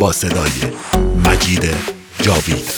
با صدای مجید جاوید.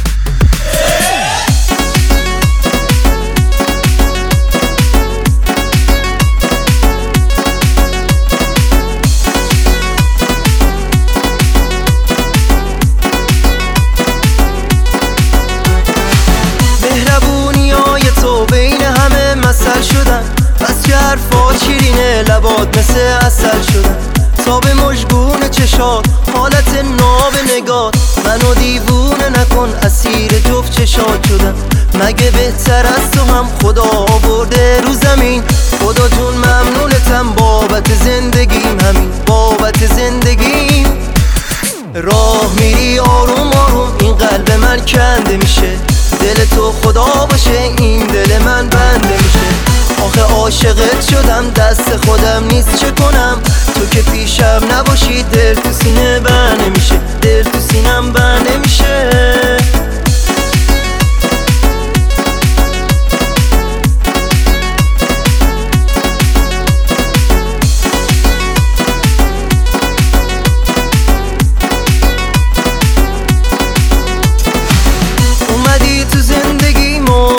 مهربونیای تو بین همه مثل شدن، بس که حرفات شیرینه لبات مثل عسل شدن. تا به مژگون چشات حالت ناب نگات، منو دیوونه نکن اسیر جفت چشات شدم. مگه بهتر از تو هم خدا آورده رو زمین؟ خدا جون ممنونتم بابت زندگیم، همین بابت زندگیم. راه میری آروم آروم این قلب من کنده میشه، دل تو خدا باشه این دل من بنده میشه. آخه عاشقت شدم دست خودم نیست چه کنم، تو که پیشم نباشی دل تو سینه بند نمیشه، دل تو سینم بند نمیشه. اومدی تو زندگیمو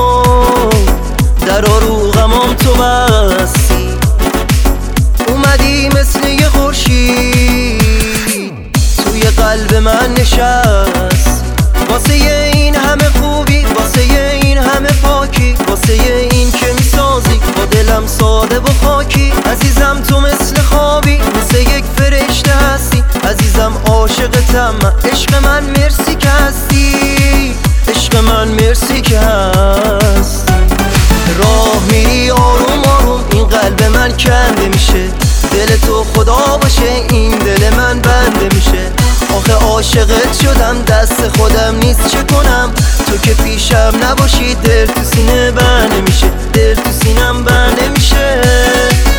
در رو غمام تو بستی، اومدی مثل یه خورشید توی قلب من نشست. واسه این همه خوبی، واسه این همه پاکی، واسه این که میسازی با دلم ساده و خاکی. عزیزم تو مثل خوابی، مثل یک فرشته هستی. عزیزم عاشقتم من، عشق من مرسی که هستی، عشق من مرسی که هستی. راه میری آروم آروم این قلب من کنده میشه، دل تو خدا باشه این دل من بنده میشه. آخه عاشقت شدم دست خودم نیست چه کنم، تو که پیشم نباشی دل تو سینه بند نمیشه، دل تو سینم بند نمیشه.